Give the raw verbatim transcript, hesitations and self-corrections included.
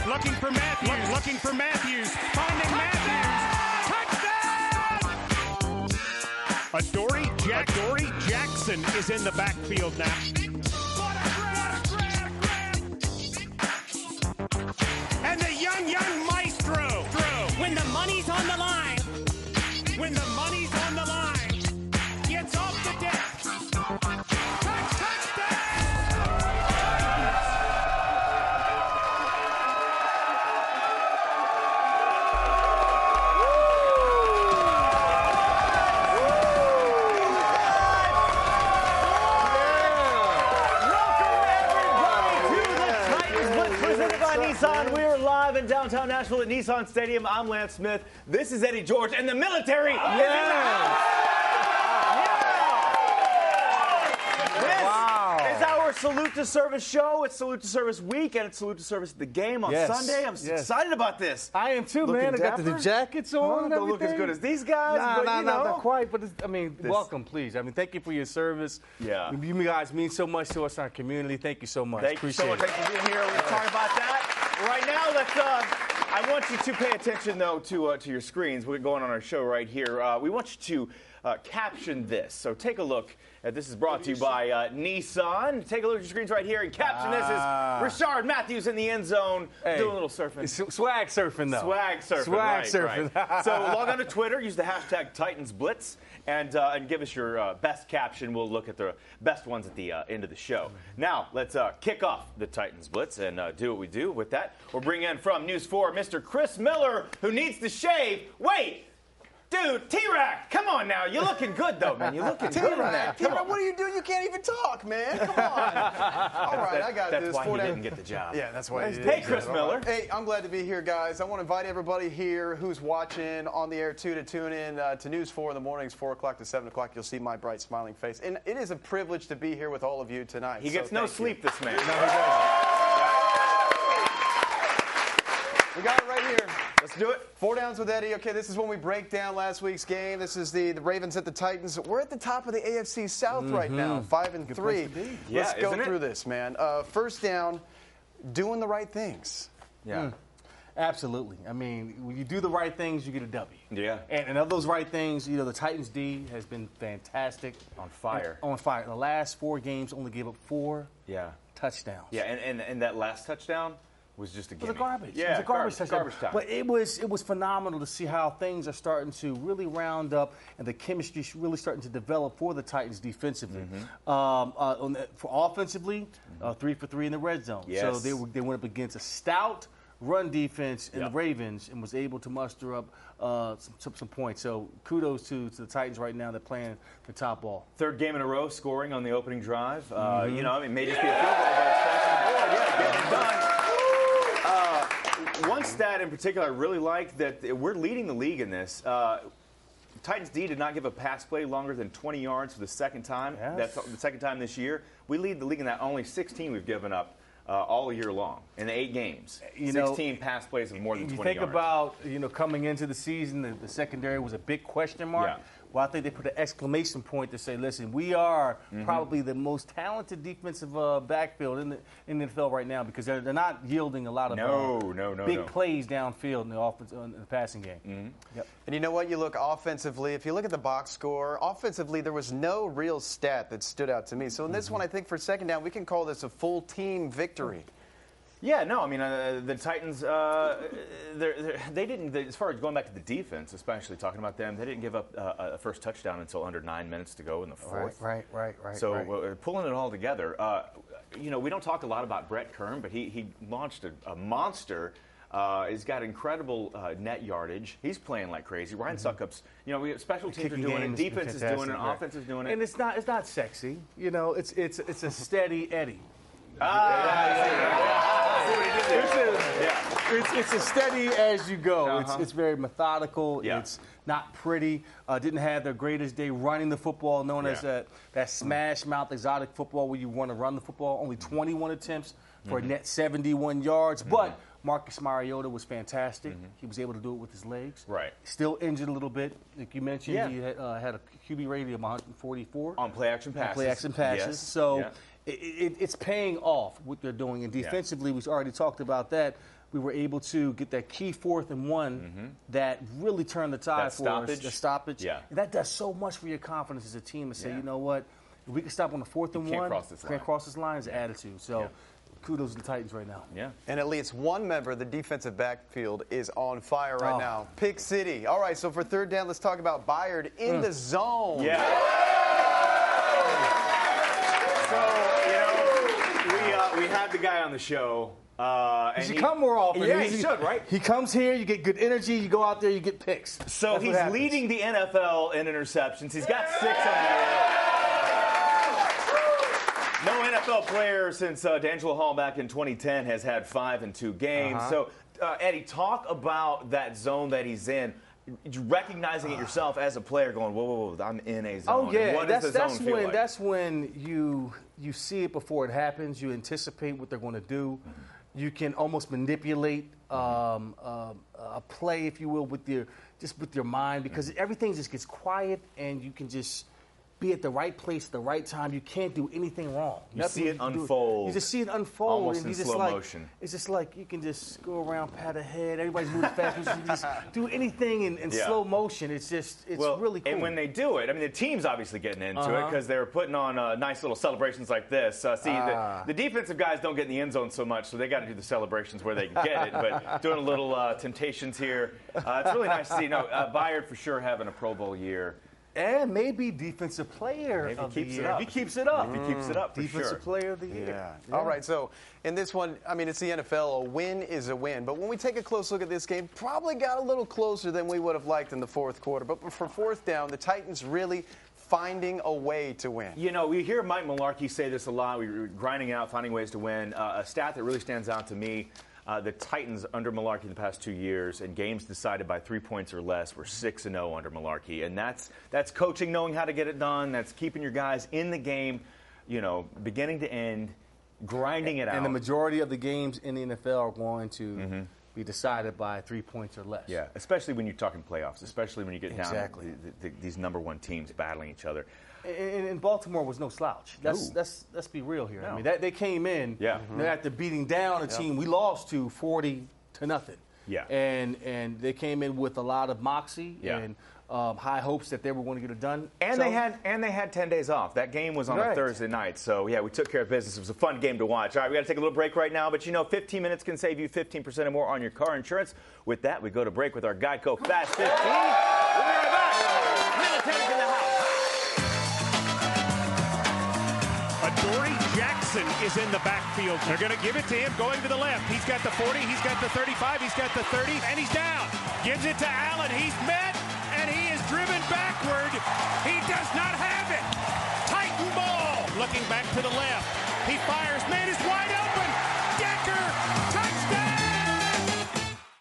looking for Matthews, Look, looking for Matthews, finding Matthews. Touchdown! A Dory, Jack Dory Jackson is in the backfield now. What a grab, grab, grab. And the young, young maestro throw. When the money's on the line, when the money's on the line, gets off the deck. Nissan, we are live in downtown Nashville at Nissan Stadium. I'm Lance Smith. This is Eddie George, and the military is in the house. Yeah. Wow. This is our Salute to Service show. It's Salute to Service week, and it's Salute to Service at the game on yes. Sunday. I'm yes. excited about this. I am too, Looking man. I got dapper. the new jackets on. Oh, and don't look as good as these guys. Nah, but, nah, you nah, know. not quite. But it's, I mean, This- welcome, please. I mean, thank you for your service. Yeah. You guys mean so much to us in our community. Thank you so much. Thank Appreciate you so much. it. Thanks for being here. We're going to talk about that. Right now, let's. Uh, I want you to pay attention, though, to uh, to your screens. We're going on our show right here. Uh, we want you to uh, caption this. So take a look. Uh, this is brought to you by uh, Nissan. Take a look at your screens right here and caption Ah. this is Rashard Matthews in the end zone Hey. doing a little surfing. It's swag surfing, though. Swag surfing. Swag right, surfing. right. So log on to Twitter, use the hashtag TitansBlitz, and uh, and give us your uh, best caption. We'll look at the best ones at the uh, end of the show. Now let's uh, kick off the Titans Blitz and uh, do what we do with that. We'll bring in from News four, Mister Chris Miller, who needs to shave. Wait. Dude, T-Rack, come on now. You're looking good, though, man. You're looking good in that. Come on. What are you doing? You can't even talk, man. Come on. All right, I got That's this. why Four he down. didn't get the job. Yeah, that's why he didn't. Hey, Chris Miller. Hey, I'm glad to be here, guys. I want to invite everybody here who's watching on the air, too, to tune in uh, to News four in the mornings, four o'clock to seven o'clock. You'll see my bright, smiling face. And it is a privilege to be here with all of you tonight. He so gets no thank sleep, you. this man. No, he doesn't. We got it right here. Let's do it. Four downs with Eddie. Okay, this is when we break down last week's game. This is the, the Ravens at the Titans. We're at the top of the A F C South mm-hmm. right now, five and Good three. place to be. Let's Yeah, go isn't it? through this, man. Uh, first down, doing the right things. Yeah. Mm. Absolutely. I mean, when you do the right things, you get a W. Yeah. And, and of those right things, you know, the Titans D has been fantastic. On fire. On fire. In the last four games, only gave up four Yeah. touchdowns. Yeah, and, and, and that last touchdown was just a It was gimme. a garbage. Yeah, it was a garbage, garbage, touchdown. garbage time. But it was it was phenomenal to see how things are starting to really round up and the chemistry is really starting to develop for the Titans defensively. Mm-hmm. Um, uh, on the, for offensively, uh, three for three in the red zone. Yes. So they were, they went up against a stout run defense in Yep. the Ravens and was able to muster up uh, some, some some points. So kudos to, to the Titans right now. They're playing the top ball. Third game in a row scoring on the opening drive. Uh, you know, I mean, it may just be a field goal, but it's crossing the board. Yeah, getting it done. Uh, one stat in particular I really like that we're leading the league in this. Uh, Titans D did not give a pass play longer than twenty yards for the second time. Yes. That's the second time this year. We lead the league in that. Only sixteen we've given up uh, all year long in the eight games. You know, sixteen pass plays of more than You twenty think yards. about, you know, coming into the season, the, the secondary was a big question mark. Yeah. Well, I think they put an exclamation point to say, listen, we are Mm-hmm. probably the most talented defensive uh, backfield in the, in the N F L right now because they're, they're not yielding a lot of No, uh, no, no, big no. plays downfield in the offense in the passing game. Mm-hmm. Yep. And you know what? You look offensively. If you look at the box score, offensively, there was no real stat that stood out to me. So in this one, I think for second down, we can call this a full team victory. Yeah, no, I mean, uh, the Titans, uh, they're, they're, they didn't, they, as far as going back to the defense, especially talking about them, they didn't give up uh, a first touchdown until under nine minutes to go in the fourth. Right, right, right. So right. uh, pulling it all together, uh, you know, we don't talk a lot about Brett Kern, but he, he launched a, a monster. Uh, he's got incredible uh, net yardage. He's playing like crazy. Ryan Mm-hmm. Succup's, you know, we special teams are Kicking doing it, game has been defense is doing it, fantastic, right. offense is doing it. And it's not it's not sexy. You know, it's it's it's a steady Eddie. It's a, yeah. it's, it's a steady as you go. Uh-huh. It's, it's very methodical. Yeah. It's not pretty. Uh, didn't have their greatest day running the football, known as Yeah. that, that smash mouth exotic football where you want to run the football. Only twenty-one attempts for Mm-hmm. a net seventy-one yards. But Marcus Mariota was fantastic. He was able to do it with his legs. Right. Still injured a little bit. Like you mentioned, Yeah. he had, uh, had a Q B rating of one forty-four. On play action passes. Play action passes. Yes. So Yeah. it, it, it's paying off what they're doing. And defensively, yeah. we already talked about that. We were able to get that key fourth and one mm-hmm. that really turned the tide that for stoppage. us. The stoppage. Yeah. And that does so much for your confidence as a team to say, yeah. you know what, if we can stop on the fourth and can't one, cross this line. can't cross this line is yeah. attitude. So yeah. kudos to the Titans right now. Yeah. And at least one member of the defensive backfield is on fire right oh. now. Pick City. All right, so for third down, let's talk about Byard in mm. the zone. Yeah. So, you know, we, uh, we had the guy on the show. Uh, he and should he, come more often. Yeah, He's, he should, right? He comes here, you get good energy, you go out there, you get picks. So That's he's leading the N F L in interceptions. He's got six on the year. No N F L player since uh, D'Angelo Hall back in twenty ten has had five in two games. Uh-huh. So, uh, Eddie, talk about that zone that he's in. Recognizing it yourself as a player, going, whoa, whoa, whoa, I'm in a zone. Oh yeah, what that's does the that's zone feel when like? that's when you you see it before it happens. You anticipate what they're going to do. Mm-hmm. You can almost manipulate um, uh, a play, if you will, with your just with your mind because mm-hmm. everything just gets quiet and you can just be at the right place at the right time. You can't do anything wrong. You Nothing see it you unfold. You just see it unfold. Almost and in you just slow like, motion. It's just like you can just go around, pat ahead. Everybody's moving fast. You can just do anything in, in yeah. slow motion. It's just, it's well, really cool. And when they do it, I mean, the team's obviously getting into uh-huh. it because they're putting on uh, nice little celebrations like this. Uh, see, ah. the, the defensive guys don't get in the end zone so much, so they got to do the celebrations where they can get it. But doing a little uh, temptations here, uh, it's really nice to see. No, uh, Byard for sure having a Pro Bowl year. And maybe defensive player Maybe of he the keeps year. it up. If he keeps it up. If he keeps it up, for defensive sure. player of the year. Yeah. Yeah. All right, so in this one, I mean, it's the N F L. A win is a win. But when we take a close look at this game, probably got a little closer than we would have liked in the fourth quarter. But for fourth down, the Titans really finding a way to win. You know, we hear Mike Mularkey say this a lot. We're grinding out, finding ways to win. Uh, a stat that really stands out to me, uh, the Titans under Mularkey in the past two years and games decided by three points or less were six and oh under Mularkey. And that's that's coaching, knowing how to get it done. That's keeping your guys in the game, you know, beginning to end, grinding it out. And the majority of the games in the N F L are going to mm-hmm. be decided by three points or less. Yeah, especially when you're talking playoffs, especially when you get exactly. down to the, the, these number one teams battling each other. And, and Baltimore was no slouch. Let's, let's, let's be real here. No. I mean, that, they came in yeah. mm-hmm. after beating down a team we lost to forty to nothing. Yeah. And, and they came in with a lot of moxie yeah. and um, high hopes that they were going to get it done. And so, they had and they had ten days off. That game was on right. a Thursday night. So, yeah, we took care of business. It was a fun game to watch. All right, we got to take a little break right now. But, you know, fifteen minutes can save you fifteen percent or more on your car insurance. With that, we go to break with our Geico Fast fifteen. We'll be right back. Military's in the house. Adoree Jackson is in the backfield. They're going to give it to him going to the left. He's got the forty, he's got the thirty-five, he's got the thirty, and he's down. Gives it to Allen. He's met, and he is driven backward. He does not have it. Titan ball. Looking back to the left. He fires man.